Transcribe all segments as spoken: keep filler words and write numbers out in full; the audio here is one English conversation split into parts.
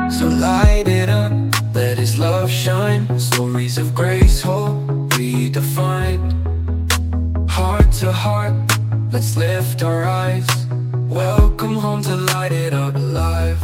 So light it up, let His love shine. Stories of grace, hope redefined. Heart to heart, let's lift our eyes. Welcome home to Light It Up Live.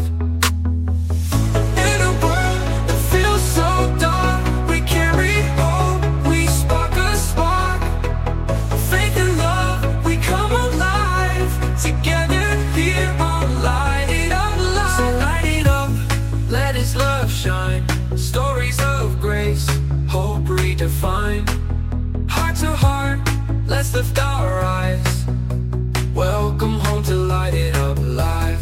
In a world that feels so dark, we carry hope, we spark a spark. Faith and love, we come alive. Together here on Light It Up Live. So light it up, let His love shine. Stories of grace, hope redefined. Heart to heart, let's lift our eyes. Welcome home to Light It Up Live.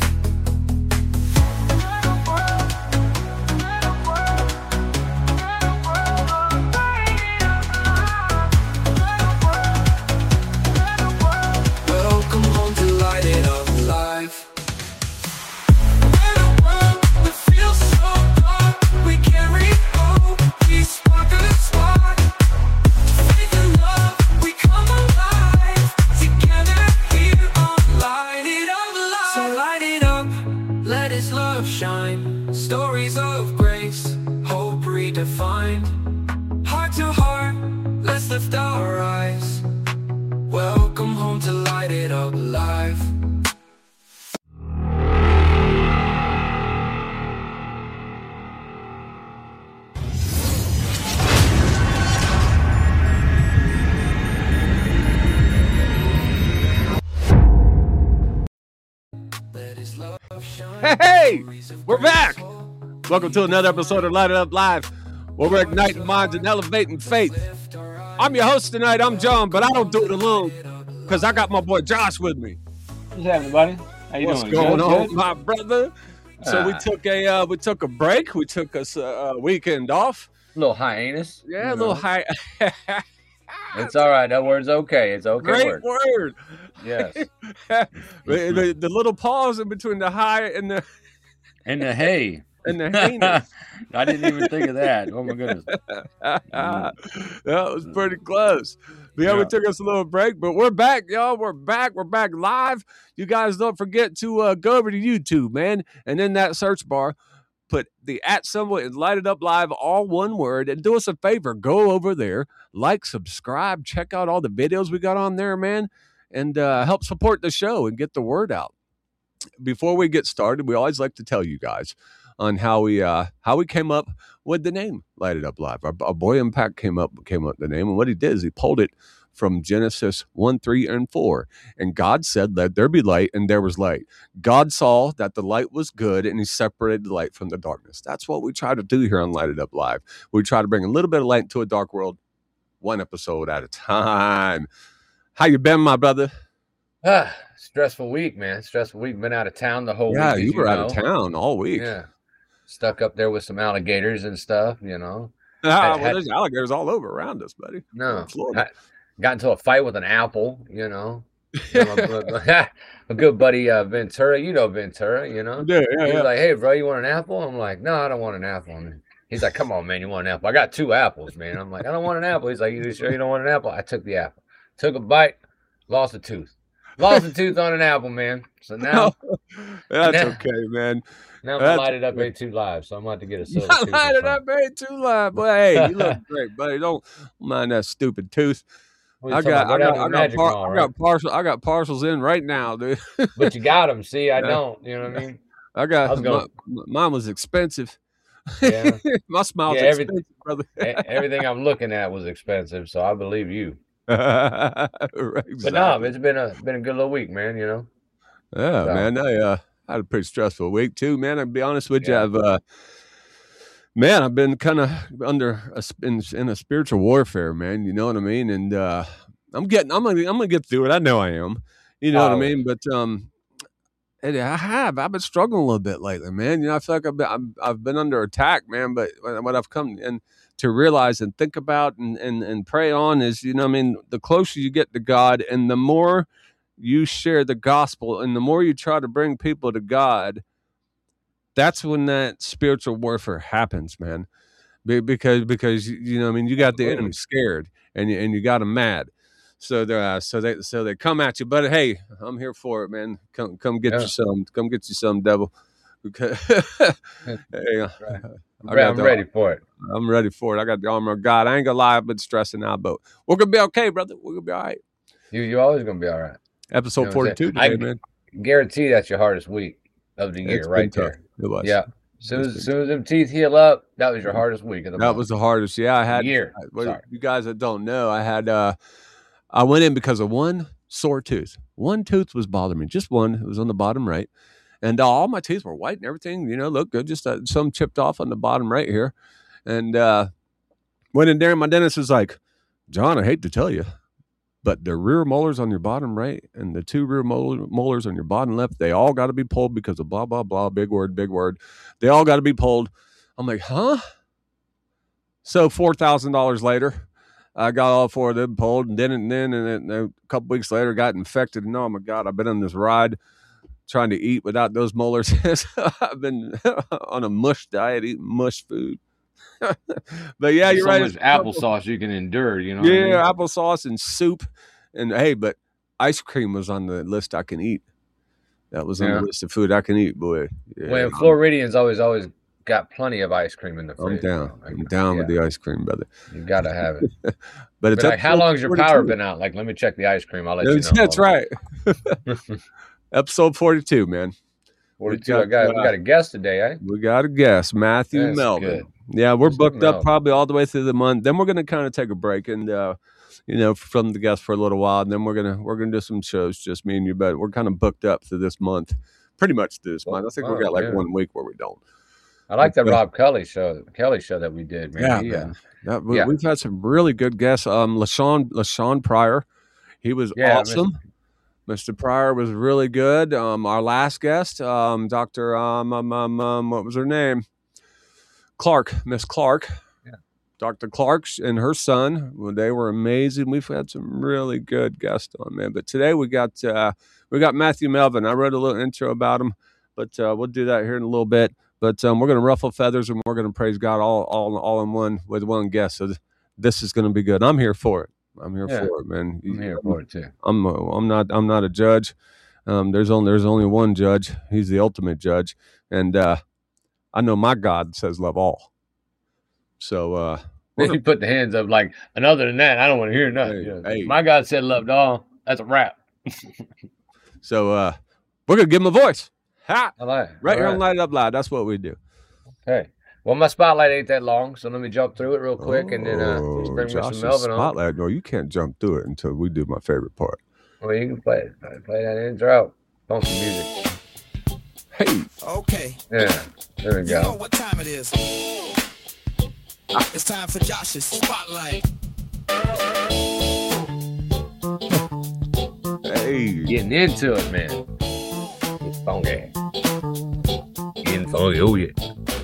Welcome home to Light It Up Live. In a world that feels so dark, we carry hope, we spark a spark. Faith and love, we come alive. Together here on Light It Up Live. So light it up, let His love shine. Stories of grace, hope redefined. Heart to heart, let's lift our eyes. Welcome home to Light It Up Live. Let His love shine. Hey, hey, Stories of we're grace, back. hope Welcome to another episode of Light It Up Live, where we're igniting minds and elevating faith. lift our eyes. I'm your host tonight. I'm John, but I don't do it alone because I got my boy Josh with me. What's happening, buddy? How you What's doing? going Good, on, good? my brother? So we Ah. took a uh, we took a break. We took us a, a weekend off. little hiatus. Yeah, you a little know. high. It's all right. That word's okay. It's okay. Great word. word. Yes. the, the, the little pause in between the high and the And the hay. and the heinous. I didn't even think of that. Oh my goodness. That was pretty close. But yeah, we Yeah. took us a little break, but we're back, y'all. We're back. We're back live. You guys don't forget to uh, go over to YouTube, man, and in that search bar, put the at symbol and Light It Up Live, all one word, and do us a favor. Go over there, like, subscribe, check out all the videos we got on there, man, and uh, help support the show and get the word out. Before we get started, we always like to tell you guys on how we uh, how we came up with the name Light It Up Live. Our, our boy Impact came up came up with the name, and what he did is he pulled it from Genesis one, three, and four. And God said, "Let there be light," and there was light. God saw that the light was good, and He separated the light from the darkness. That's what we try to do here on Light It Up Live. We try to bring a little bit of light into a dark world, one episode at a time. How you been, my brother? Ah, stressful week, man. Stressful week. Been out of town the whole Yeah, week. as you were out of know. town all week. Yeah. Stuck up there with some alligators and stuff, you know. Ah, Had- well, there's alligators all over around us, buddy. We're No. in Florida. Got, got into a fight with an apple, you know. You know, my, my good buddy uh, Ventura, you know Ventura, you know. Yeah, yeah, He's yeah. like, "Hey, bro, you want an apple?" I'm like, "No, I don't want an apple." And he's like, "Come on, man, you want an apple?" I got two apples, man. I'm like, "I don't want an apple." He's like, "You sure you don't want an apple?" I took the apple, took a bite, lost a tooth, lost a tooth on an apple, man. So now, That's now- okay, man. now I'm That's gonna light it up okay. A two live, so I'm about to get a silver Not tooth. light or it up, something. ain't too loud. Boy, hey, you look great, buddy. Don't mind that stupid tooth. What are you I talking got, about? I Go down got, to I the got, Magic par- Mall, I right? got parcel, I got parcels in right now, dude. But you got them. See, I Yeah. don't. You know what I mean? I got. I was gonna- my- mine was expensive. Yeah. My smile's Yeah, every- expensive, brother. E- Everything I'm looking at was expensive, so I believe you. Right, But no, exactly. it's been a been a good little week, man. You know. Yeah, So- man. I uh, had a pretty stressful week too, man. I'll be honest with Yeah. you. I've uh, man, I've been kind of under a, sp- in, in a spiritual warfare, man. You know what I mean? And uh, I'm getting, I'm gonna, I'm gonna get through it. I know I am. You know what I Always. mean? But um, and I have, I've been struggling a little bit lately, man. You know, I feel like I've been, I'm, I've been under attack, man. But what what I've come and to realize and think about and, and and pray on is, you know, what I mean, the closer you get to God, and the more you share the gospel, and the more you try to bring people to God, that's when that spiritual warfare happens, man. Be- Because because you know, what I mean, you got the enemy scared, and you and you got them mad. So they uh, so they so they come at you. But hey, I'm here for it, man. Come come get Yeah. you some. Come get you some, devil. Okay. Hey, Right. I got I'm the- ready for it. I'm ready for it. I got the armor of God. I ain't gonna lie, I've been stressing out, but we're gonna be okay, brother. We're gonna be all right. You you're always gonna be all right. Episode You know what I'm forty-two saying? today, I- man. Guarantee that's your hardest week of the year, It's been right tough. there. It was. Yeah. Soon It's as, been soon as them teeth heal up, that was your hardest week of the That month. was the hardest. Yeah, I had year. I- well, Sorry. you guys that don't know, I had uh I went in because of one sore tooth. One tooth was bothering me. Just one. It was on the bottom right. And uh, all my teeth were white and everything, you know, looked good. Just uh, some chipped off on the bottom right here. And uh went in there and my dentist was like, John, I hate to tell you, but the rear molars on your bottom right and the two rear mol- molars on your bottom left, they all got to be pulled because of blah, blah, blah, big word, big word. They all got to be pulled. I'm like, huh? So four thousand dollars later, I got all four of them pulled, and then and then and then a couple weeks later, got infected. And oh my God, I've been on this ride trying to eat without those molars. I've been on a mush diet, eating mush food. But yeah, you're so right. much applesauce you can endure, you know. Yeah, what I mean? applesauce and soup, and hey, but ice cream was on the list I can eat. That was on Yeah. the list of food I can eat, boy. Yeah, When Floridians always always got plenty of ice cream in the I'm fridge. down. Like, I'm down with yeah, the ice cream, brother. You gotta have it. But it's But like, how episode long's your power forty-two. been out? Like, let me check the ice cream. I'll let That's, you know. that's right. Episode forty-two, man. forty-two. We I got got, we got a guest today, eh? We got a guest, Matthew That's Melvin. good. Yeah, we're Mister booked up Melvin. probably all the way through the month. Then we're gonna kind of take a break and uh, you know, from the guest for a little while, and then we're gonna we're gonna do some shows, just me and you. But we're kind of booked up through this month, pretty much through this month. I think we Wow, got like yeah. one week where we don't. I like that Yeah. Rob Kelly show, Kelly show that we did, man. Yeah, He, uh, man. That, we, yeah. We've had some really good guests. Um, LaShawn LaShawn Pryor, he was Yeah, awesome. Mister Pryor was really good. Um, our last guest, um, Doctor Um, um, um, um, what was her name? Clark, Miss Clark. Yeah. Doctor Clark and her son. Well, they were amazing. We've had some really good guests on, man. But today we got uh, we got Matthew Melvin. I wrote a little intro about him, but uh, we'll do that here in a little bit. But um, we're going to ruffle feathers and we're going to praise God all, all, all in one with one guest. So th- this is going to be good. I'm here for it. I'm here Yeah. for it, man. I'm here for it too. I'm uh, I'm not I'm not a judge. Um, there's only there's only one judge. He's the ultimate judge, and uh, I know my God says love all. So uh, we're Then gonna- you put the hands up like, and other than that, I don't want to hear nothing. Hey, You know, hey. My God said loved all. That's a wrap. so uh, we're gonna give him a voice. Ha! I like it. Right All here on Light It Up Loud. That's what we do. Okay. Well, my spotlight ain't that long, so let me jump through it real quick and then uh, Oh, just bring Josh's Mister Melvin on. spotlight. No, you can't jump through it until we do my favorite part. Well, you can play it. Play that intro. Phone some music. Hey, Okay, Yeah. There we you know go. what time it is. It's time for Josh's spotlight. hey, Getting into it, man. It's funky. Getting funky. Oh, yeah.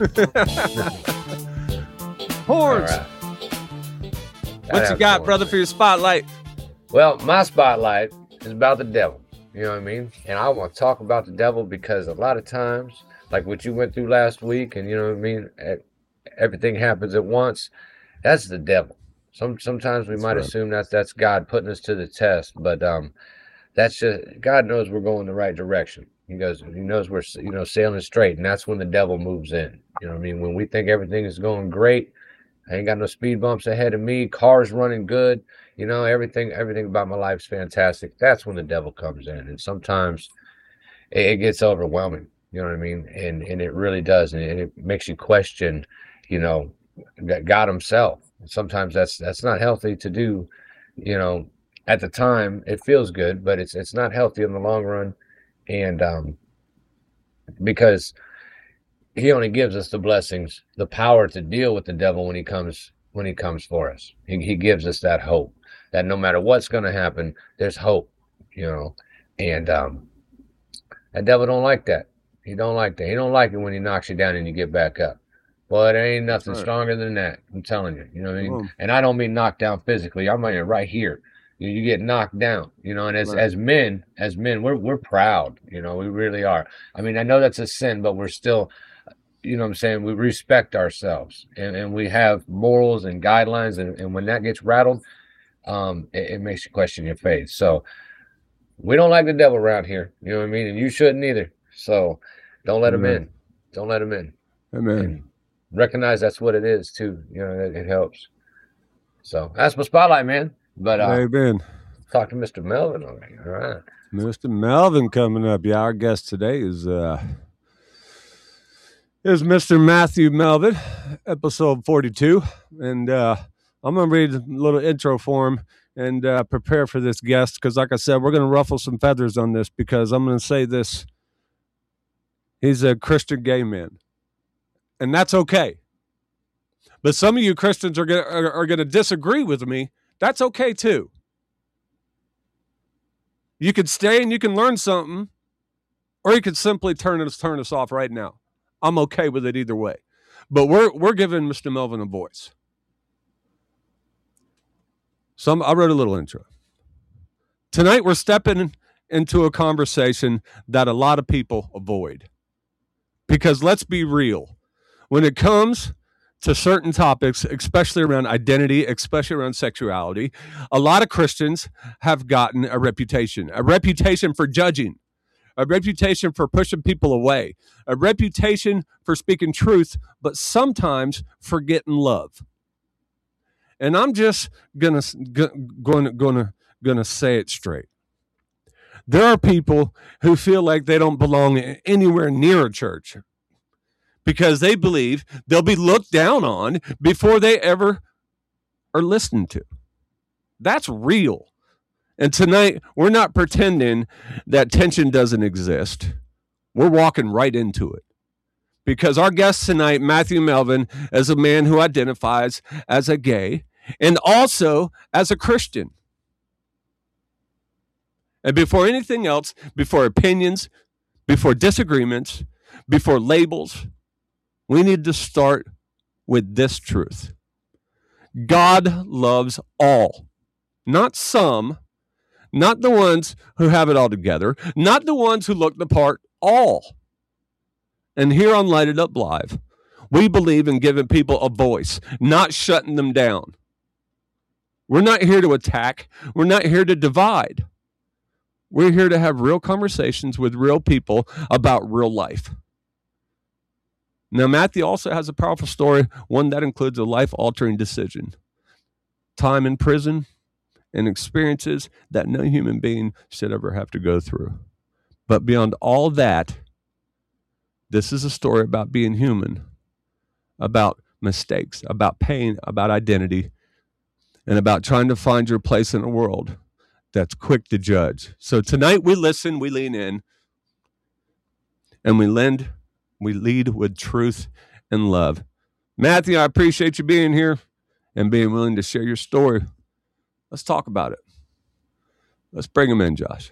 All horns. right. What you got, brother, for your spotlight? Well, my spotlight is about the devil. You know what I mean? And I want to talk about the devil because a lot of times, like what you went through last week, and you know what I mean, e- everything happens at once. That's the devil. Some sometimes we That's might right. assume that's that's God putting us to the test, but um, that's just God knows we're going the right direction. He goes, He knows we're you know sailing straight, and that's when the devil moves in. You know what I mean? When we think everything is going great, I ain't got no speed bumps ahead of me, car's running good. You know, everything everything about my life's fantastic. That's when the devil comes in. And sometimes it, it gets overwhelming. You know what I mean? And and it really does. And it, it makes you question, you know, G- God himself. Sometimes that's that's not healthy to do, you know, at the time it feels good, but it's it's not healthy in the long run. And um because he only gives us the blessings, the power to deal with the devil when he comes when he comes for us. He, he gives us that hope that no matter what's going to happen, there's hope, you know. And um, that devil don't like that. He don't like that. He don't like it when he knocks you down and you get back up. Well, there ain't nothing right. stronger than that. I'm telling you. You know what I mean? Come on. And I don't mean knocked down physically. I mean right here. You, you get knocked down. You know, and as Right. as men, as men, we're we're proud. You know, we really are. I mean, I know that's a sin, but we're still. You know what I'm saying? We respect ourselves and, and we have morals and guidelines. And, and when that gets rattled, um, it, it makes you question your faith. So we don't like the devil around here. You know what I mean? And you shouldn't either. So don't let him Amen. in. Don't let them in. Amen. And recognize that's what it is too. You know, it, it helps. So that's my spotlight, man. But uh, Amen. talk to Mister Melvin already. All right. Mister Melvin coming up. Yeah, our guest today is uh is Mister Matthew Melvin, episode forty-two. And uh I'm gonna read a little intro for him and uh prepare for this guest, because like I said, we're gonna ruffle some feathers on this, because I'm gonna say this. He's a Christian gay man. And that's okay. But some of you Christians are gonna are, are gonna disagree with me. That's okay too. You can stay and you can learn something, or you could simply turn us turn us off right now. I'm okay with it either way. But we're we're giving Mister Melvin a voice. Some I wrote a little intro. Tonight we're stepping into a conversation that a lot of people avoid. Because let's be real, when it comes to certain topics, especially around identity, especially around sexuality, a lot of Christians have gotten a reputation, a reputation for judging, a reputation for pushing people away, a reputation for speaking truth, but sometimes forgetting love. And I'm just gonna gonna gonna gonna say it straight. There are people who feel like they don't belong anywhere near a church, because they believe they'll be looked down on before they ever are listened to. That's real. And tonight, we're not pretending that tension doesn't exist. We're walking right into it. Because our guest tonight, Matthew Melvin, is a man who identifies as a gay and also as a Christian. And before anything else, before opinions, before disagreements, before labels, we need to start with this truth. God loves all, not some, not the ones who have it all together, not the ones who look the part, all. And here on Light It Up Live, we believe in giving people a voice, not shutting them down. We're not here to attack. We're not here to divide. We're here to have real conversations with real people about real life. Now, Matthew also has a powerful story, one that includes a life-altering decision, time in prison, and experiences that no human being should ever have to go through. But beyond all that, this is a story about being human, about mistakes, about pain, about identity, and about trying to find your place in a world that's quick to judge. So tonight we listen, we lean in, and we lend We lead with truth and love. Matthew, I appreciate you being here and being willing to share your story. Let's talk about it. Let's bring him in, Josh.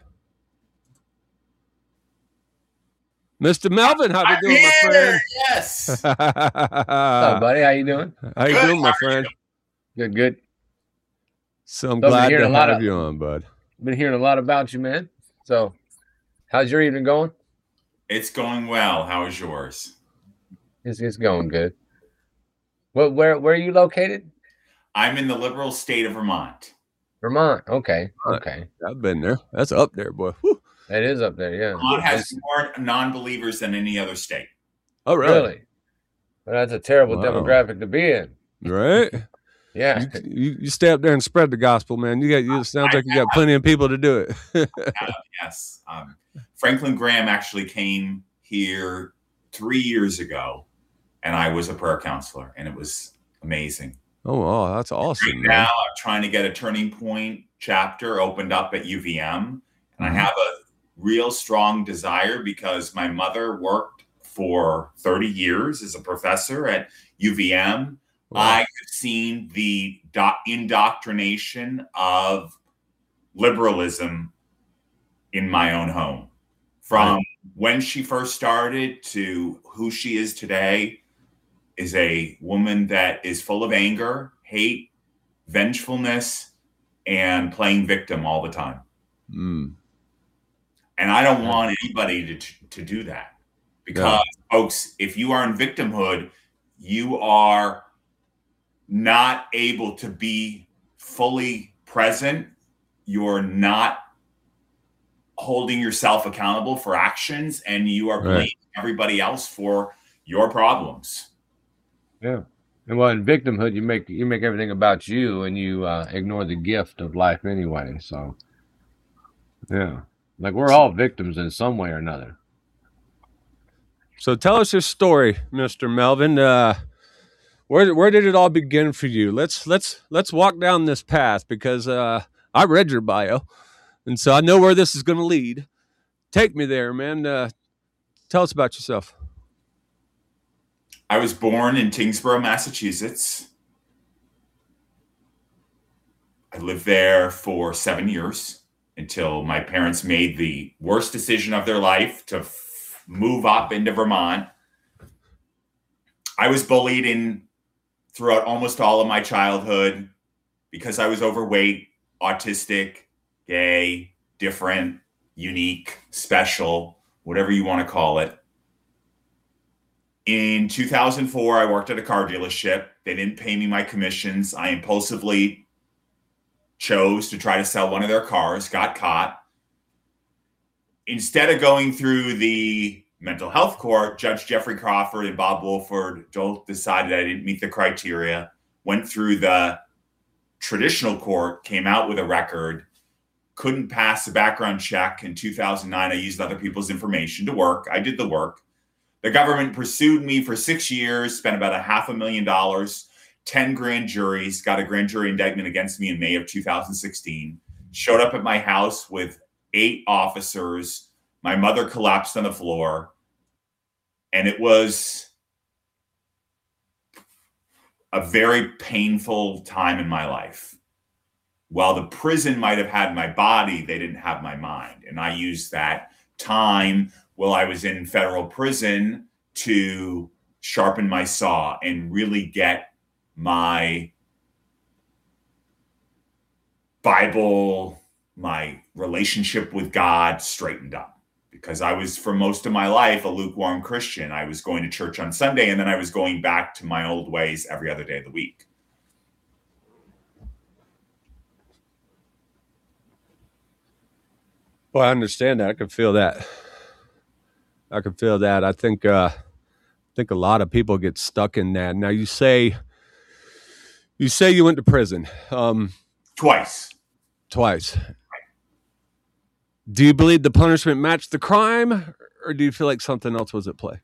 Mister Melvin, how you doing, my friend? Yes. What's up, buddy? How you doing? How you Good. doing, my How are friend? Good, good. So I'm So I've been glad hearing to a lot have of- you on, bud. Been hearing a lot about you, man. So, how's your evening going? It's going well. How is yours? It's it's going good. Well, where where are you located? I'm in the liberal state of Vermont. Vermont. Okay, Right. okay. I've been there. That's up there, boy. Whew. That is up there, yeah. Vermont has That's- more non-believers than any other state. Oh, really? really. Well, that's a terrible Wow. demographic to be in. Right? Yeah. You, you, you stay up there and spread the gospel, man. You got. You it sounds like you got plenty of people to do it. Uh, yes. Um, Franklin Graham actually came here three years ago, and I was a prayer counselor, and it was amazing. Oh, wow, that's awesome, Right man. now, I'm trying to get a Turning Point chapter opened up at U V M, and Mhm. I have a real strong desire because my mother worked for thirty years as a professor at U V M. Wow. I have seen the do- indoctrination of liberalism in my own home. From Right. when she first started to who she is today, is a woman that is full of anger, hate, vengefulness, and playing victim all the time. Mm. And I don't want anybody to, to do that. Because, folks, if you are in victimhood, you are not able to be fully present. You're not holding yourself accountable for actions, and you are Right. blaming everybody else for your problems. Yeah. And well, in victimhood, you make you make everything about you, and you uh, ignore the gift of life anyway. So, yeah, like we're all victims in some way or another. So tell us your story, Mister Melvin. Uh, where where did it all begin for you? Let's let's let's walk down this path because uh, I read your bio, and so I know where this is going to lead. Take me there, man. Uh, tell us about yourself. I was born in Tingsboro, Massachusetts. I lived there for seven years until my parents made the worst decision of their life to f- move up into Vermont. I was bullied in throughout almost all of my childhood because I was overweight, autistic, gay, different, unique, special, whatever you want to call it. In two thousand four, I worked at a car dealership. They didn't pay me my commissions. I impulsively chose to try to sell one of their cars, got caught. Instead of going through the mental health court, Judge Jeffrey Crawford and Bob Wolford both decided I didn't meet the criteria, went through the traditional court, came out with a record, couldn't pass the background check. In two thousand nine, I used other people's information to work. I did the work. The government pursued me for six years, spent about a half a million dollars, ten grand juries, got a grand jury indictment against me in May of two thousand sixteen, showed up at my house with eight officers. My mother collapsed on the floor. And it was a very painful time in my life. While the prison might have had my body, they didn't have my mind. And I used that time while I was in federal prison to sharpen my saw and really get my Bible, my relationship with God straightened up. Because I was, for most of my life, a lukewarm Christian. I was going to church on Sunday, and then I was going back to my old ways every other day of the week. Well, I understand that. I can feel that. I can feel that. I think uh, I think a lot of people get stuck in that. Now, you say you say you went to prison um, Twice. twice. Do you believe the punishment matched the crime, or do you feel like something else was at play?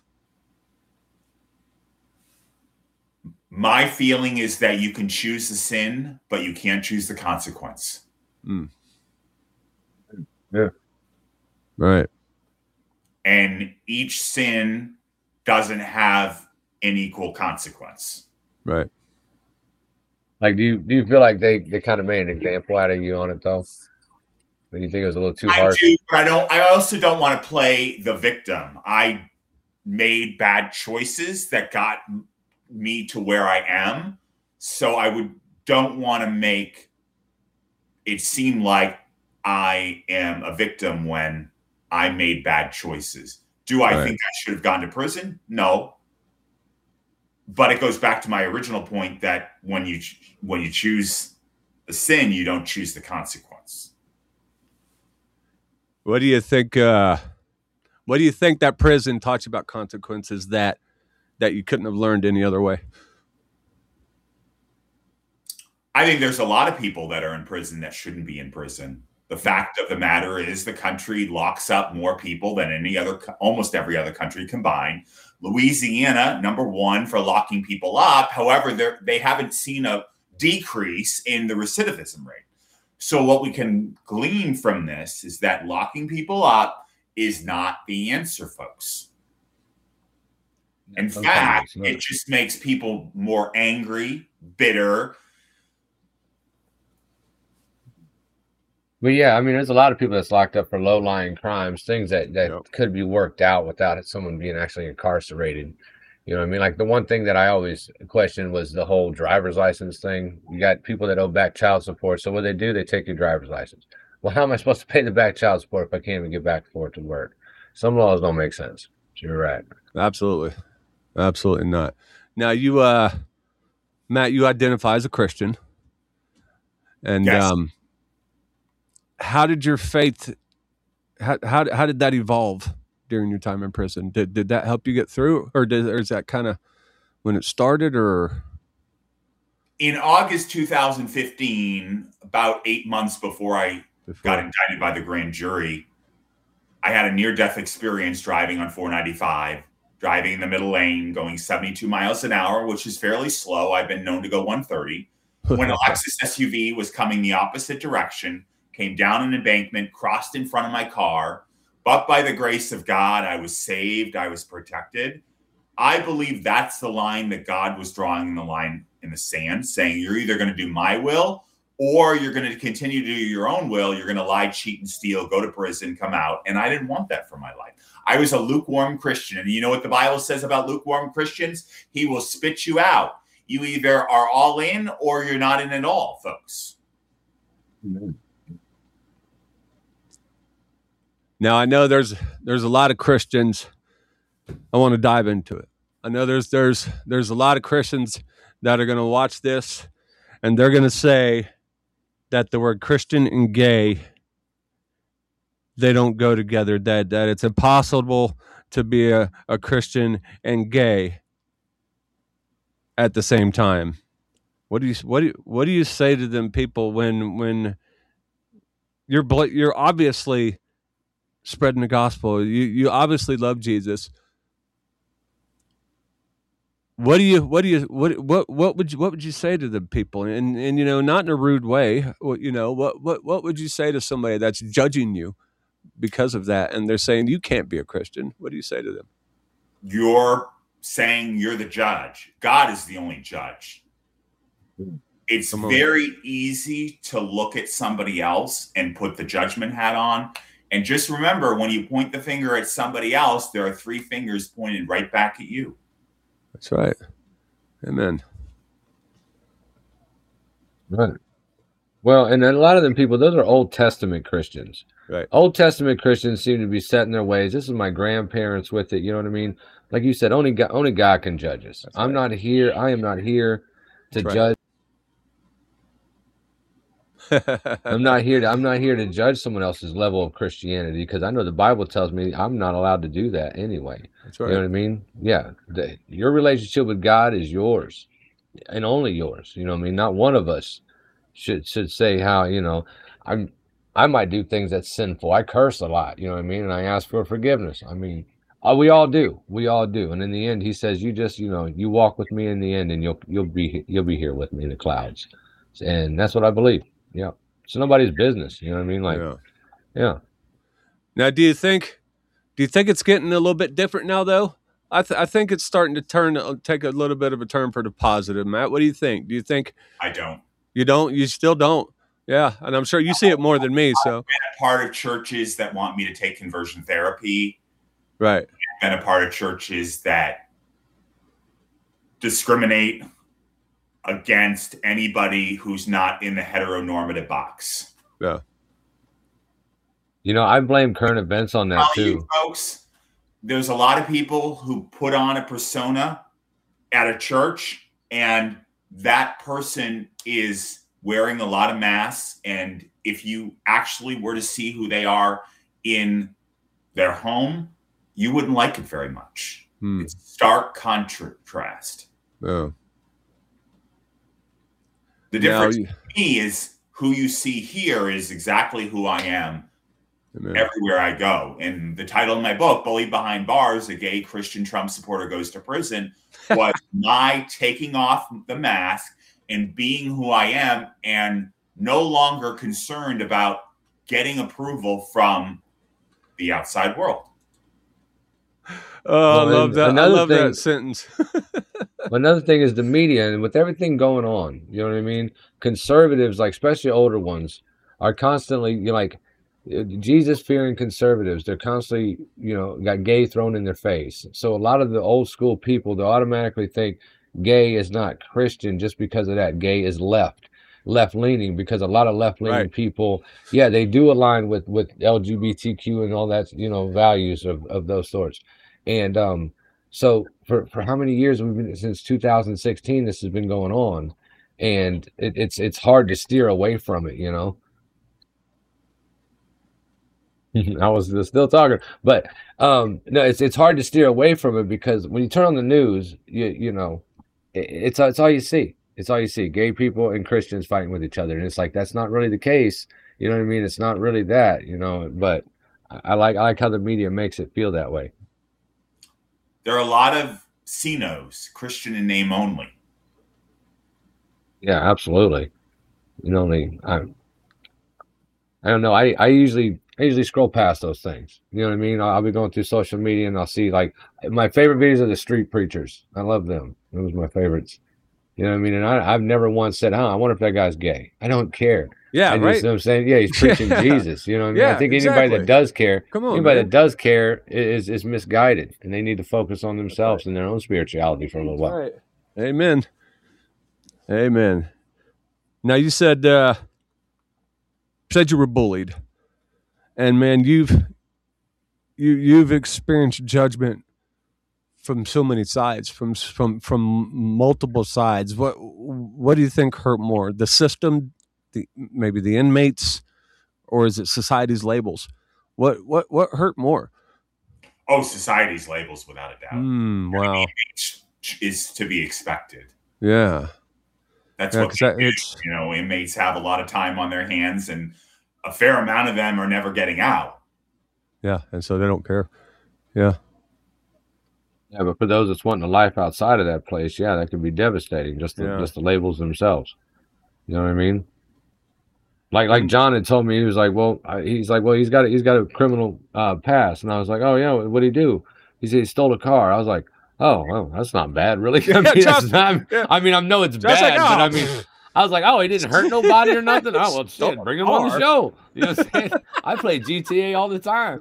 My feeling is that you can choose the sin, but you can't choose the consequence. Mm. Yeah. Right. And each sin doesn't have an equal consequence. Right. Like, do you do you feel like they, they kind of made an example out of you on it though? Do you think it was a little too I harsh? do, but I don't. I also don't want to play the victim. I made bad choices that got me to where I am, so I would don't want to make it seem like I am a victim when I made bad choices. Do I Right. think I should have gone to prison? No. But it goes back to my original point that when you when you choose the sin, you don't choose the consequence. What do you think? Uh, what do you think that prison taught you about consequences that that you couldn't have learned any other way? I think there's a lot of people that are in prison that shouldn't be in prison. The fact of the matter is the country locks up more people than any other, almost every other country combined. Louisiana, number one for locking people up. However, they haven't seen a decrease in the recidivism rate. So what we can glean from this is that locking people up is not the answer, folks. In fact, it just makes people more angry, bitter. But yeah, I mean, there's a lot of people that's locked up for low-lying crimes, things that, that Yep. could be worked out without someone being actually incarcerated. You know what I mean? Like the one thing that I always questioned was the whole driver's license thing. You got people that owe back child support. So what they do, they take your driver's license. Well, how am I supposed to pay the back child support if I can't even get back for it to work? Some laws don't make sense. You're right. Absolutely, absolutely not. Now, you, uh, Matt, you identify as a Christian, and Yes. um, how did your faith? How, how how did that evolve during your time in prison? Did did that help you get through, or did or is that kind of when it started, or? In August two thousand fifteen, about eight months before I before. got indicted by the grand jury, I had a near-death experience driving on four ninety-five, driving in the middle lane, going seventy-two miles an hour, which is fairly slow. I've been known to go one thirty. When a Lexus S U V was coming the opposite direction, came down an embankment, crossed in front of my car, but by the grace of God, I was saved, I was protected. I believe that's the line that God was drawing in the line in the sand, saying you're either going to do my will or you're going to continue to do your own will. You're going to lie, cheat, and steal, go to prison, come out. And I didn't want that for my life. I was a lukewarm Christian. And you know what the Bible says about lukewarm Christians? He will spit you out. You either are all in or you're not in at all, folks. Amen. Now, I know there's there's a lot of Christians. I want to dive into it. I know there's there's there's a lot of Christians that are going to watch this, and they're going to say that the word Christian and gay, they don't go together, that that it's impossible to be a, a Christian and gay at the same time. What do you what do you, what do you say to them people when when you're you're obviously spreading the gospel, you you obviously love Jesus? What do you what do you what what what would you what would you say to the people? And and you know, not in a rude way. You know, what what what would you say to somebody that's judging you because of that, and they're saying you can't be a Christian? What do you say to them? You're saying you're the judge. God is the only judge. It's very easy to look at somebody else and put the judgment hat on. And just remember, when you point the finger at somebody else, there are three fingers pointed right back at you. That's right. Amen. Right. Well, and a lot of them people, those are Old Testament Christians. Right. Old Testament Christians seem to be set in their ways. This is my grandparents with it. You know what I mean? Like you said, only God, only God can judge us. That's I'm right. not here. I am not here to That's judge. Right. I'm not here to I'm not here to judge someone else's level of Christianity, because I know the Bible tells me I'm not allowed to do that anyway. That's right. You know what I mean? Yeah. The, your relationship with God is yours and only yours. You know what I mean? Not one of us should should say how, you know, I'm I might do things that's sinful. I curse a lot, you know what I mean? And I ask for forgiveness. I mean, uh, we all do. We all do. And in the end, he says, you just, you know, you walk with me in the end, and you'll you'll be you'll be here with me in the clouds. And that's what I believe. Yeah. It's nobody's business. You know what I mean? Like, yeah. yeah. Now, do you think, do you think it's getting a little bit different now, though? I th- I think it's starting to turn, uh, take a little bit of a turn for the positive. Matt, what do you think? Do you think? I don't. You don't? You still don't? Yeah. And I'm sure you see it more than me. So I've been a part of churches that want me to take conversion therapy. Right. I've been a part of churches that discriminate against anybody who's not in the heteronormative box. Yeah. You know, I blame current events on that too. You folks, there's a lot of people who put on a persona at a church, and that person is wearing a lot of masks. And if you actually were to see who they are in their home, you wouldn't like it very much. Hmm. It's stark contrast. Oh. The difference you, to me is who you see here is exactly who I am. Amen. Everywhere I go. And the title of my book, Bullied Behind Bars, A Gay Christian Trump Supporter Goes to Prison, was my taking off the mask and being who I am, and no longer concerned about getting approval from the outside world. Oh, well, I love that. I love thing, that sentence. Another thing is the media, and with everything going on, you know what I mean? Conservatives, like especially older ones, are constantly, you know, like Jesus fearing conservatives. They're constantly, you know, got gay thrown in their face. So a lot of the old school people, they automatically think gay is not Christian just because of that. Gay is left. left leaning, because a lot of left leaning right. people, yeah, they do align with with L G B T Q and all that, you know, values of, of those sorts. And um, so for, for how many years we've been, since two thousand sixteen, this has been going on, and it, it's it's hard to steer away from it, you know. I was still talking, but um, no, it's it's hard to steer away from it because when you turn on the news, you you know, it, it's it's all you see. It's all you see: gay people and Christians fighting with each other, and it's like that's not really the case. You know what I mean? It's not really that, you know. But I, I like I like how the media makes it feel that way. There are a lot of C N Os, Christian in name only. Yeah, absolutely. You know, the I I don't know. I I usually. I usually scroll past those things. You know what I mean? I'll, I'll be going through social media and I'll see like my favorite videos are the street preachers. I love them. Those are my favorites. You know what I mean? And I, I've never once said, "Huh, I wonder if that guy's gay." I don't care. Yeah, I just, right. You know what I'm saying? Yeah, he's preaching Jesus. You know what I mean? Yeah, I think exactly. anybody that does care, Come on, anybody man. that does care is is misguided, and they need to focus on themselves and their own spirituality for a little while. Right. Amen. Amen. Now you said uh, said you were bullied. And man, you've you you've experienced judgment from so many sides, from from from multiple sides. What what do you think hurt more, the system, the maybe the inmates, or is it society's labels? What what what hurt more? Oh, society's labels, without a doubt. Mm, wow, is to be expected. Yeah, that's yeah, what they that, do. it's You know, inmates have a lot of time on their hands, and a fair amount of them are never getting out. Yeah, and so they don't care. Yeah. Yeah, but for those that's wanting a life outside of that place, yeah, that could be devastating. Just the, Yeah. just the labels themselves. You know what I mean? Like like John had told me, he was like, well, I, he's like, well, he's got a, he's got a criminal uh, past, and I was like, oh yeah, what did he do? He said he stole a car. I was like, oh, well, that's not bad, really. I mean, Yeah, that's not, yeah. I mean, I know it's Josh bad, like, but oh. I mean. I was like, oh, he didn't hurt nobody or nothing. Oh, well, shit, bring him on the show. You know what I'm saying? I play G T A all the time.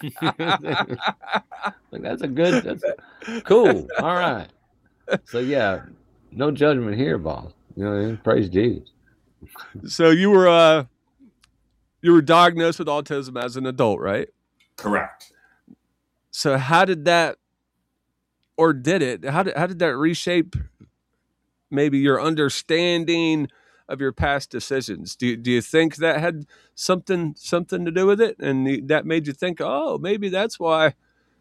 Like, that's a good, that's a, cool. All right. So, yeah, no judgment here, boss. You know what I mean? Praise Jesus. So you were uh, you were diagnosed with autism as an adult, right? Correct. So how did that, or did it? How did how did that reshape maybe your understanding of your past decisions? Do you, do you think that had something something to do with it, and that made you think, oh, maybe that's why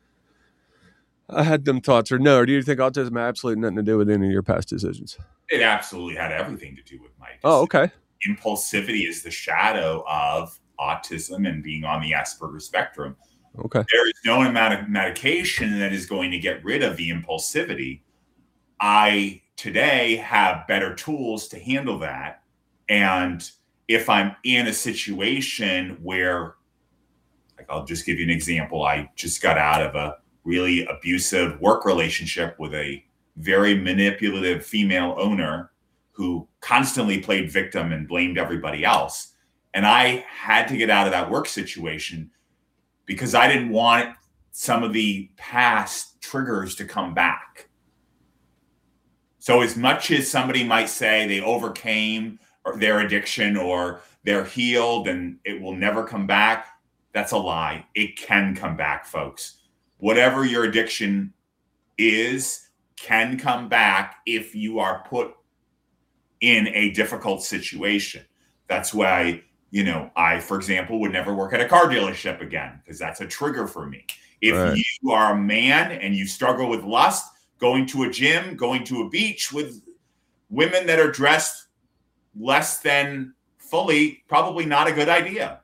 I had them thoughts? Or no? Or do you think autism had absolutely nothing to do with any of your past decisions? It absolutely had everything to do with my decision. Oh, okay. Impulsivity is the shadow of autism and being on the Asperger's spectrum. Okay. There is no amount of medication that is going to get rid of the impulsivity. I today have better tools to handle that. And if I'm in a situation where, like, I'll just give you an example. I just got out of a really abusive work relationship with a very manipulative female owner who constantly played victim and blamed everybody else. And I had to get out of that work situation because I didn't want some of the past triggers to come back. So as much as somebody might say they overcame their addiction or they're healed and it will never come back, that's a lie. It can come back, folks. Whatever your addiction is can come back if you are put in a difficult situation. That's why, you know, I, for example, would never work at a car dealership again because that's a trigger for me. If Right. you are a man and you struggle with lust, going to a gym, going to a beach with women that are dressed less than fully, probably not a good idea.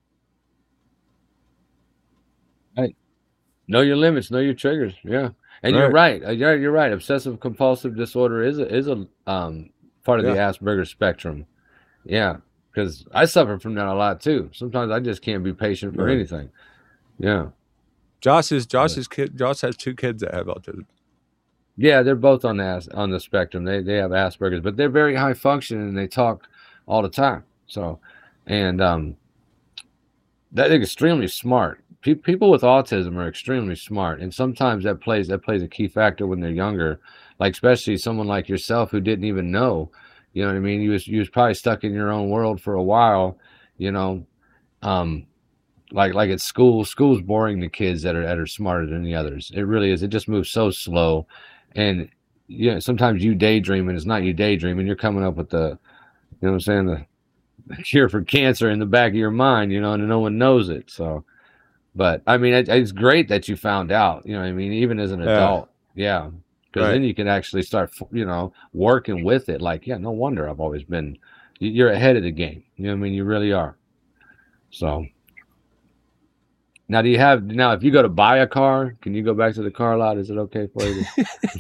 Know your limits, know your triggers. Yeah. And you're right. Uh, You're, you're right. Obsessive compulsive disorder is a, is a um, part of the Yeah. Asperger's spectrum. Yeah. Because I suffer from that a lot too. Sometimes I just can't be patient for Right. anything. Yeah. Josh's Josh's kid. Josh has two kids that have autism. Yeah, they're both on the as- on the spectrum. They they have Asperger's, but they're very high functioning and they talk all the time. So, and um, they're extremely smart. Pe- people with autism are extremely smart, and sometimes that plays that plays a key factor when they're younger. Like especially someone like yourself who didn't even know. You know what I mean? You was you was probably stuck in your own world for a while. You know, um, like like at school. School's boring to kids that are that are smarter than the others. It really is. It just moves so slow. And you know, sometimes you daydream and it's not you daydreaming. You're coming up with the, you know what I'm saying, the, the cure for cancer in the back of your mind, you know, and no one knows it. So, But I mean, it, it's great that you found out. You know what I mean? Even as an Yeah. adult, yeah. Because Right. then you can actually start, you know, working with it. Like, yeah, no wonder I've always been. You're ahead of the game. You know what I mean? You really are. So now, do you have now? If you go to buy a car, can you go back to the car lot? Is it okay for you?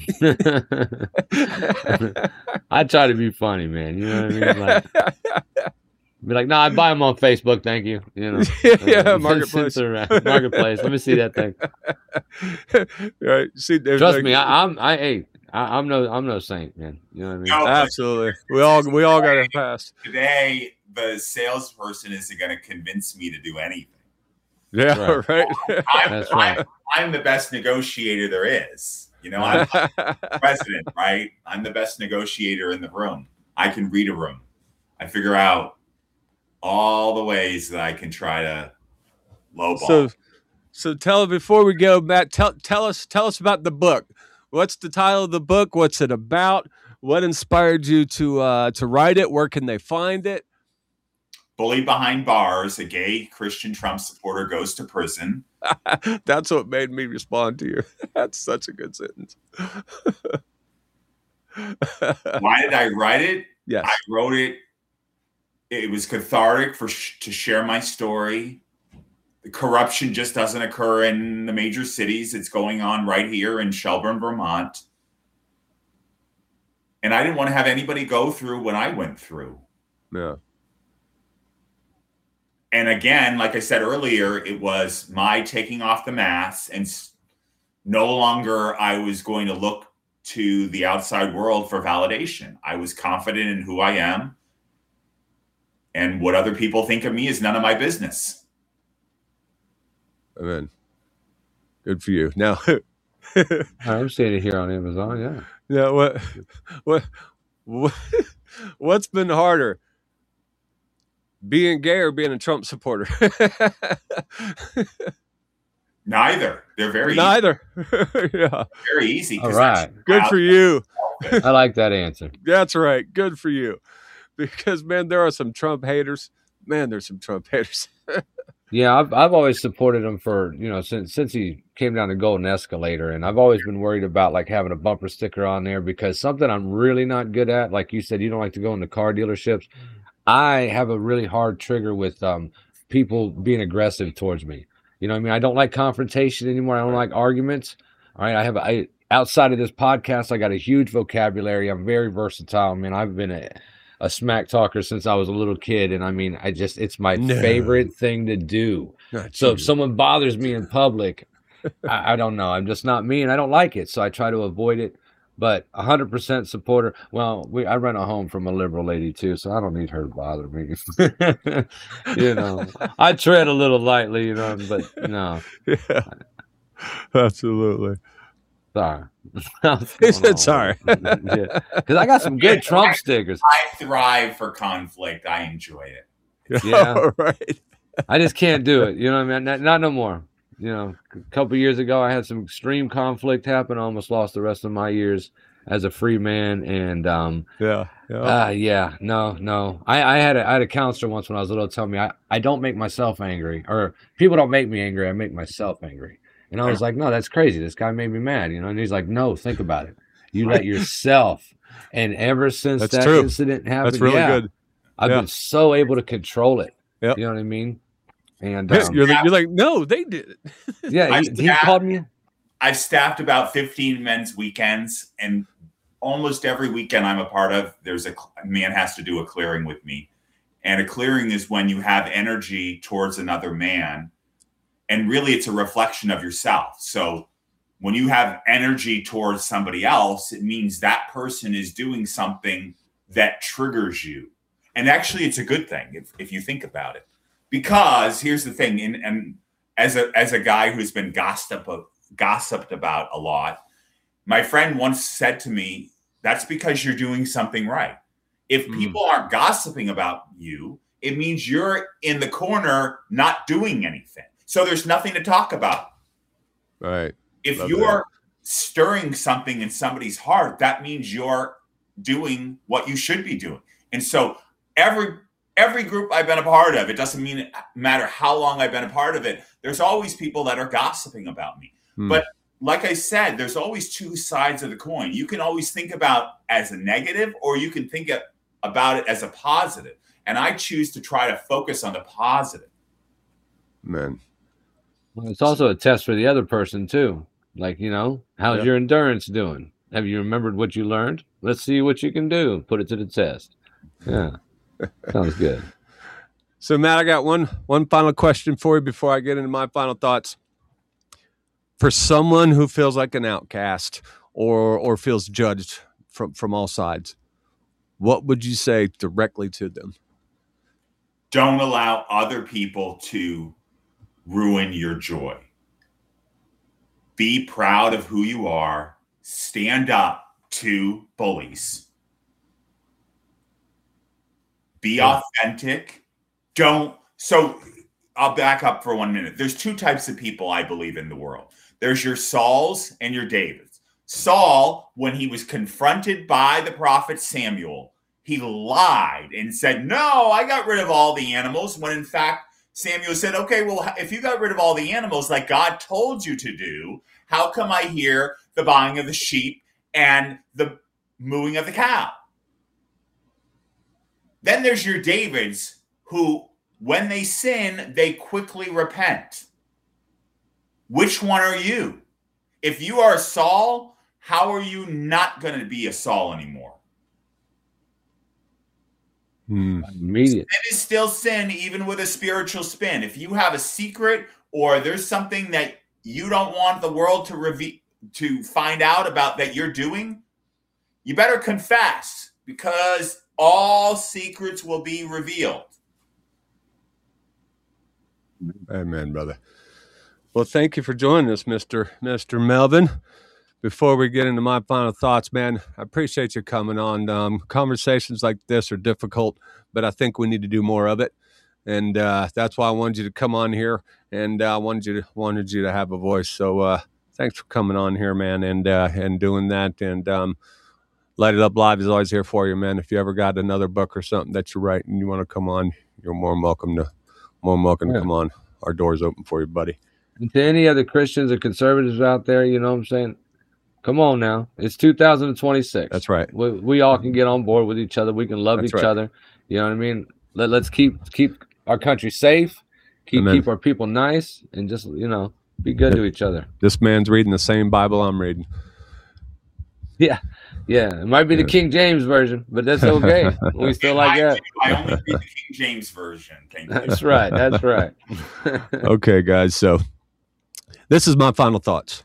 To... I try to be funny, man. You know what I mean? Like, be like, no, I buy them on Facebook. Thank you. You know, yeah, marketplace. Marketplace. Let me see that thing. Right. See, Trust like, me, I, I'm. I hey, I, I'm no. I'm no saint, man. You know what I mean? No, absolutely. We all we all got to pass. Today, the salesperson isn't going to convince me to do anything. Yeah. Right. Right. I'm, That's I'm, right. I'm the best negotiator there is. You know, I'm the president, right? I'm the best negotiator in the room. I can read a room. I figure out all the ways that I can try to lowball. So, so tell before we go, Matt. Tell tell us tell us about the book. What's the title of the book? What's it about? What inspired you to uh, to write it? Where can they find it? Bully Behind Bars, a gay Christian Trump supporter goes to prison. That's what made me respond to you. That's such a good sentence. Why did I write it? Yes. I wrote it. It was cathartic for sh- to share my story. The corruption just doesn't occur in the major cities. It's going on right here in Shelburne, Vermont. And I didn't want to have anybody go through what I went through. Yeah. And again, like I said earlier, it was my taking off the mask, and no longer I was going to look to the outside world for validation. I was confident in who I am. And what other people think of me is none of my business. Amen. Good for you. Now, I'm seeing it here on Amazon. Yeah. yeah. What, what, what, what's been harder, being gay or being a Trump supporter? Neither. They're very Neither. Yeah. very easy. All right. Good for you. I like that answer. That's right. Good for you. Because, man, there are some Trump haters. Man, there's some Trump haters. Yeah, I've I've always supported him for, you know, since since he came down the Golden Escalator, and I've always been worried about like having a bumper sticker on there, because something I'm really not good at, like you said, you don't like to go into car dealerships. I have a really hard trigger with um people being aggressive towards me. You know what I mean? I don't like confrontation anymore. I don't like arguments. All right, I have a, I, outside of this podcast, I got a huge vocabulary. I'm very versatile. I mean, I've been a a smack talker since I was a little kid. And I mean, I just, it's my No. favorite thing to do. Not So you. if someone bothers me in public, I, I don't know. I'm just not me, and I don't like it. So I try to avoid it. But one hundred percent supporter. Well, we I rent a home from a liberal lady too, so I don't need her to bother me. You know, I tread a little lightly, you know, but no. Yeah. Absolutely. Sorry. He said sorry. Yeah. Because I got some good Trump stickers. I thrive for conflict. I enjoy it. Yeah. All right. I just can't do it. You know what I mean? Not, not no more. You know, a couple of years ago, I had some extreme conflict happen. I almost lost the rest of my years as a free man. And um, Yeah. Yeah. uh, yeah, no, no. I, I had a I had a counselor once when I was little tell me I, I don't make myself angry, or people don't make me angry. I make myself angry. And I was like, no, that's crazy. This guy made me mad. You know, and he's like, no, think about it. You let yourself. And ever since That's that true. incident happened, That's really yeah, good. I've Yeah. been so able to control it. Yep. You know what I mean? And Yeah, um, you're, like, you're like, no, they did it. yeah, I he, he staffed- called me. I've staffed about fifteen men's weekends, and almost every weekend I'm a part of, there's a, a man has to do a clearing with me. And a clearing is when you have energy towards another man. And really, it's a reflection of yourself. So when you have energy towards somebody else, it means that person is doing something that triggers you. And actually, it's a good thing if, if you think about it. Because here's the thing, and, and as a as a guy who's been gossiped, gossiped about a lot, my friend once said to me, that's because you're doing something right. If Mm. people aren't gossiping about you, it means you're in the corner not doing anything. So there's nothing to talk about. Right. If Love you're stirring something in somebody's heart, that means you're doing what you should be doing. And so every every group I've been a part of, it doesn't mean it matter how long I've been a part of it, there's always people that are gossiping about me. Hmm. But like I said, there's always two sides of the coin. You can always think about as a negative, or you can think about it as a positive. And I choose to try to focus on the positive. Man. Well, it's also a test for the other person too. Like, you know, how's yeah. your endurance doing? Have you remembered what you learned? Let's see what you can do. Put it to the test. Yeah. Sounds good. So, Matt, I got one one final question for you before I get into my final thoughts. For someone who feels like an outcast or or feels judged from, from all sides, what would you say directly to them? Don't allow other people to ruin your joy. Be proud of who you are. Stand up to bullies. Be yeah. authentic. Don't. So I'll back up for one minute. There's two types of people I believe in the world. There's your Sauls and your Davids. Saul, when he was confronted by the prophet Samuel, he lied and said, no, I got rid of all the animals, when in fact, Samuel said, okay, well, if you got rid of all the animals like God told you to do, how come I hear the buying of the sheep and the mooing of the cow? Then there's your Davids who, when they sin, they quickly repent. Which one are you? If you are a Saul, how are you not going to be a Saul anymore? Hmm. Sin is still sin, even with a spiritual spin. If you have a secret or there's something that you don't want the world to reveal, to find out about that you're doing, you better confess, because all secrets will be revealed. Amen, brother. Well, thank you for joining us, Mister Mister Melvin. Before we get into my final thoughts, man, I appreciate you coming on. Um, conversations like this are difficult, but I think we need to do more of it. And uh, that's why I wanted you to come on here, and I uh, wanted you to wanted you to have a voice. So uh, thanks for coming on here, man, and uh, and doing that. And um, Light It Up Live is always here for you, man. If you ever got another book or something that you're writing and you want to come on, you're more than welcome to more than welcome yeah. to come on. Our door's open for you, buddy. And to any other Christians or conservatives out there, you know what I'm saying? Come on now. It's two thousand twenty-six. That's right. We, we all can get on board with each other. We can love That's each right. other. You know what I mean? Let, let's keep keep our country safe, keep Amen. keep our people nice, and just, you know, be good to each other. This man's reading the same Bible I'm reading. Yeah. Yeah. It might be the King James version, but that's okay. We still like I that. Do. I only read the King James version. Thank you. That's right. That's right. Okay, guys. So this is my final thoughts.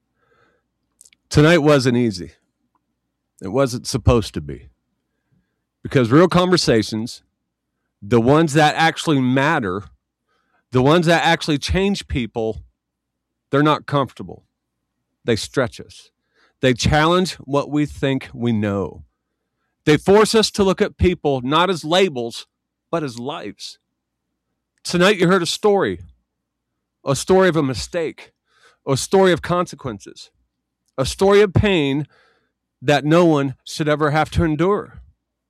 Tonight wasn't easy. It wasn't supposed to be. Because real conversations, the ones that actually matter, the ones that actually change people, they're not comfortable. They stretch us. They challenge what we think we know. They force us to look at people not as labels, but as lives. Tonight you heard a story, a story of a mistake, a story of consequences, a story of pain that no one should ever have to endure.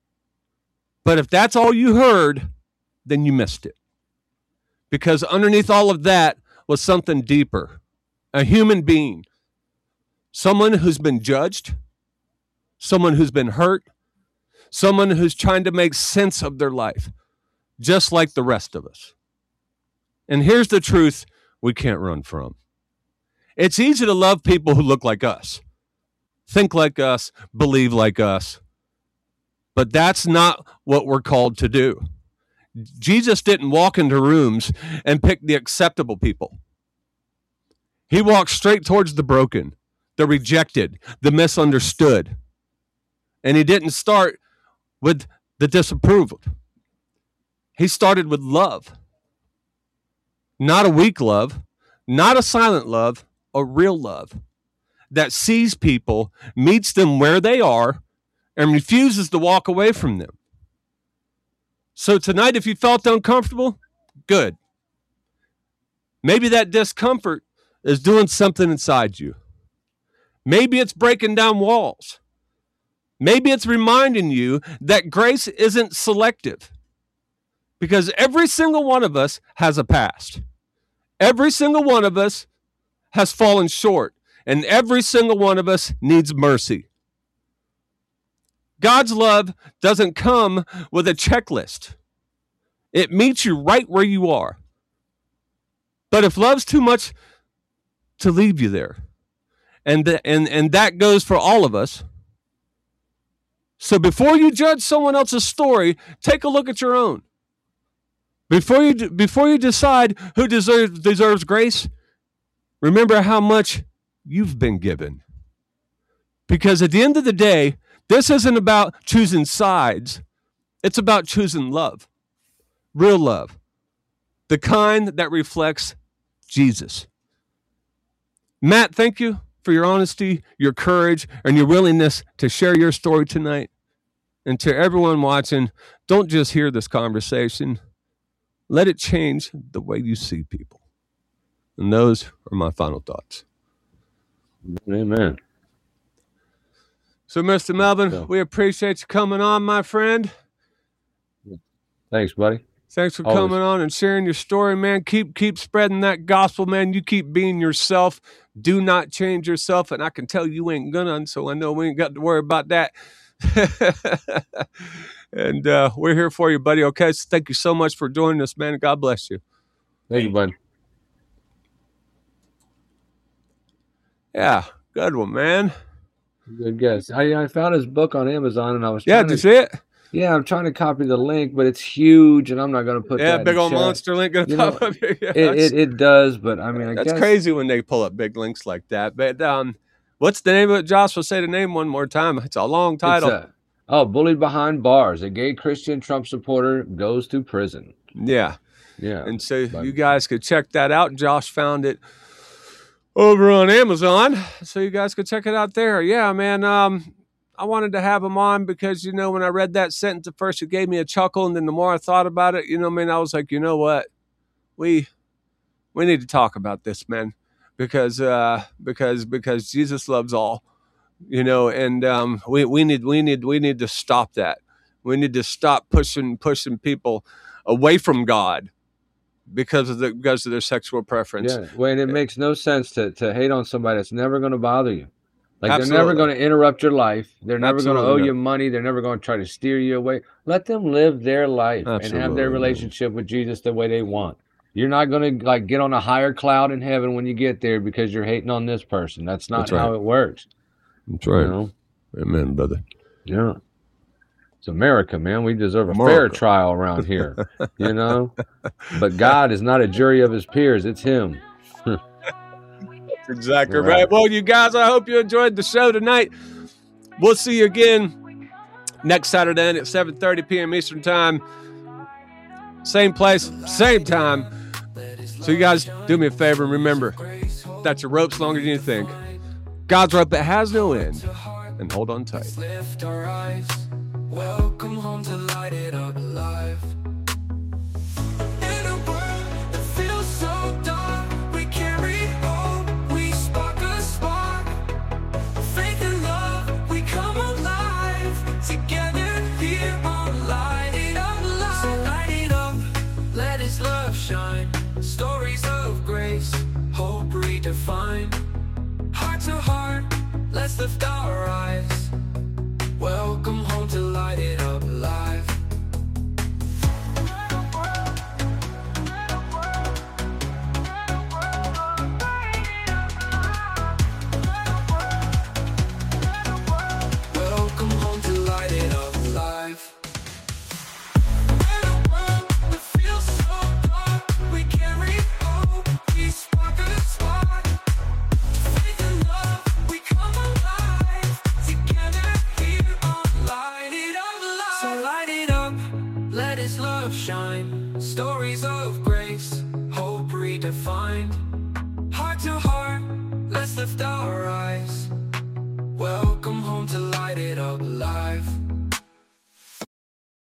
But if that's all you heard, then you missed it. Because underneath all of that was something deeper, a human being, someone who's been judged, someone who's been hurt, someone who's trying to make sense of their life, just like the rest of us. And here's the truth we can't run from. It's easy to love people who look like us, think like us, believe like us. But that's not what we're called to do. Jesus didn't walk into rooms and pick the acceptable people. He walked straight towards the broken, the rejected, the misunderstood. And he didn't start with the disapproval. He started with love. Not a weak love, not a silent love, a real love that sees people, meets them where they are, and refuses to walk away from them. So tonight, if you felt uncomfortable, good. Maybe that discomfort is doing something inside you. Maybe it's breaking down walls. Maybe it's reminding you that grace isn't selective. Because every single one of us has a past. Every single one of us has fallen short. And every single one of us needs mercy. God's love doesn't come with a checklist. It meets you right where you are. But if love's too much to leave you there, and, the, and, and that goes for all of us. So before you judge someone else's story, take a look at your own. Before you before you decide who deserves deserves grace, remember how much you've been given. Because at the end of the day, this isn't about choosing sides. It's about choosing love. Real love. The kind that reflects Jesus. Matt, thank you for your honesty, your courage, and your willingness to share your story tonight. And to everyone watching, don't just hear this conversation. Let it change the way you see people. And those are my final thoughts. Amen. So, Mister Melvin, we appreciate you coming on, my friend. Thanks, buddy. Thanks for Always. coming on and sharing your story, man. Keep keep spreading that gospel, man. You keep being yourself. Do not change yourself. And I can tell you ain't gonna, so I know we ain't got to worry about that. And uh, we're here for you, buddy. Okay, so thank you so much for joining us, man. God bless you. Thank you, bud. Yeah, good one, man. Good guess. I, I found his book on Amazon, and I was Yeah, trying did you to, see it? yeah, I'm trying to copy the link, but it's huge, and I'm not going to put Yeah, that in big the old chat. monster link gonna You pop know, up here. Yeah, It, that's it it does, but I mean, I that's guess crazy when they pull up big links like that. But um, what's the name of it, Josh? We'll say the name one more time. It's a long it's title. a, oh, bullied behind bars. A gay Christian Trump supporter goes to prison. Yeah. Yeah, And so but- you guys could check that out. Josh found it over on Amazon, so you guys could check it out there. Yeah, man. Um, I wanted to have him on because, you know, when I read that sentence at first, it gave me a chuckle, and then the more I thought about it, you know, man, I was like, you know what, we we need to talk about this, man, because uh, because because Jesus loves all, you know, and um, we we need we need we need to stop that. We need to stop pushing pushing people away from God because of the because of their sexual preference. Yeah, well, and it makes no sense to, to hate on somebody that's never going to bother you. Like, they're Absolutely. never going to interrupt your life. They're never going to Absolutely owe not. you money. They're never going to try to steer you away. Let them live their life and have Absolutely. their relationship with Jesus the way they want. You're not going to like get on a higher cloud in heaven when you get there because you're hating on this person. That's not That's right. how it works. That's right. You know? Amen, brother. Yeah. It's America, man. We deserve a fair America. trial around here, you know? But God is not a jury of his peers. It's him. That's exactly Right. right. Well, you guys, I hope you enjoyed the show tonight. We'll see you again next Saturday at seven thirty p.m. Eastern Time. Same place, same time. So you guys do me a favor and remember that your rope's longer than you think. God's rope that has no end. And hold on tight. Lift our eyes. Welcome home to light it up alive. In a world that feels so dark, we carry hope, we spark a spark. Faith and love, we come alive. Together here on Light It Up Live. So light it up, let His love shine. Stories of grace, hope redefined. Heart to heart, let's lift our eyes. Welcome home to Light It Up Live. Welcome home to Light It Up Live. In a world that feels so dark, we carry hope, we spark a spark. Faith and love, we come alive. Together here on Light It Up Live. So light it up, let His love shine. Stories of grace, hope redefined. Heart to heart, let's lift our eyes. Welcome home to Light It Up Live.